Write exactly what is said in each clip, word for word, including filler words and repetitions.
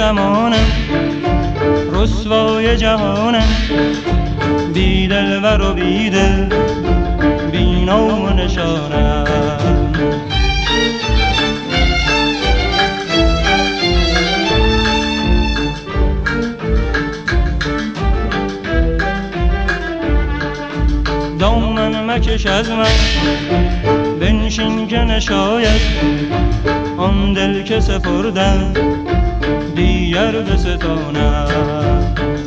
زمانم رسوای جهانم، بی دلبر و بی دل بی نام و نشانم. دامن مکش از من بنشین که نشاید آن دل که سپردم دیگر بستانم.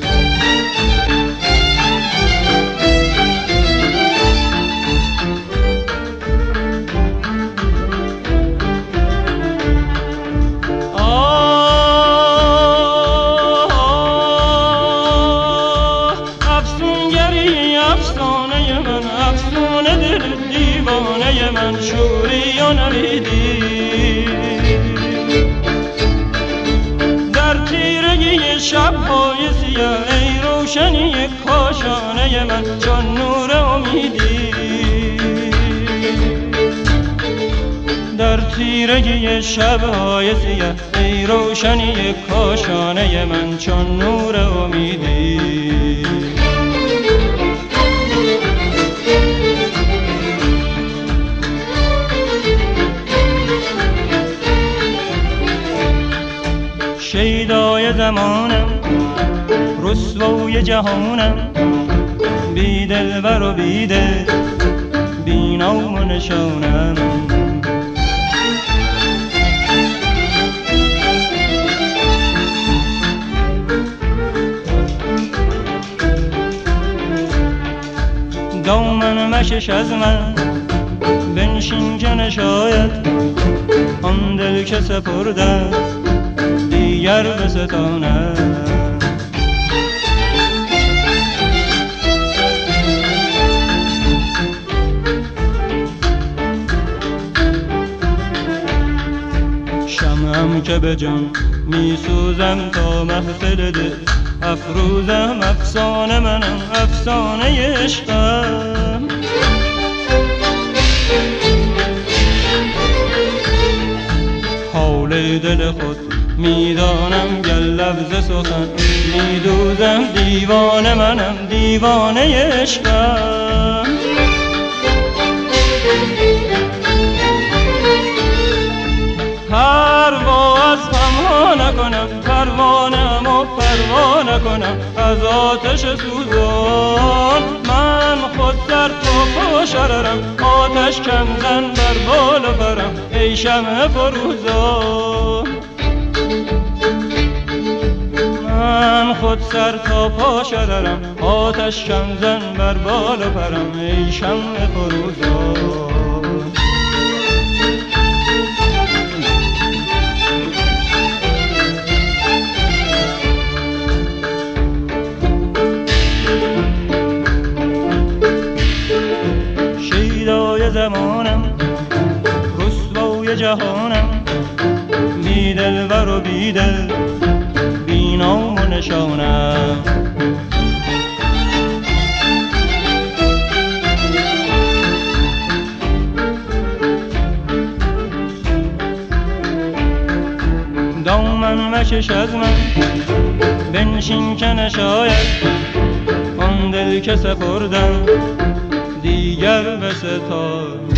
من شوری و نویدی در تیرگی شب‌های سیاه، ای روشنی کاشانه من چون نور امیدی. در تیرگی شب‌های سیاه، ای روشنی کاشانه من چون نور امیدی. شیدای زمانم رسوای جهانم، بی دلبر و بی دل بی نام و نشانم. دامن مکش از من بنشین که نشاید آن دل که سپردم دیگر بستانم. شمعم که به جان می سوزم تا محفل دل افروزم، افسانه منم افسانه عشقم. حال دل خود میدانم گر لفظ سخن میدوزم، دیوانه منم دیوانه عشقم. پرواز هم نکنم پروانم و پروا نکنم از آتش سوزان. من خود در تو پاشررم آتش کم زن بر بال برم ای شمع فروزان. من خود سر تا پا شررم آتش کم زن بر بال پرم ای شمع فروزان. شیدای زمانم رسوای جهانم، بی دلبر و بی دل بی نام و نشانم. دامن مکش از من بنشین که نشاید آن دل که سپردم دیگر بستانم.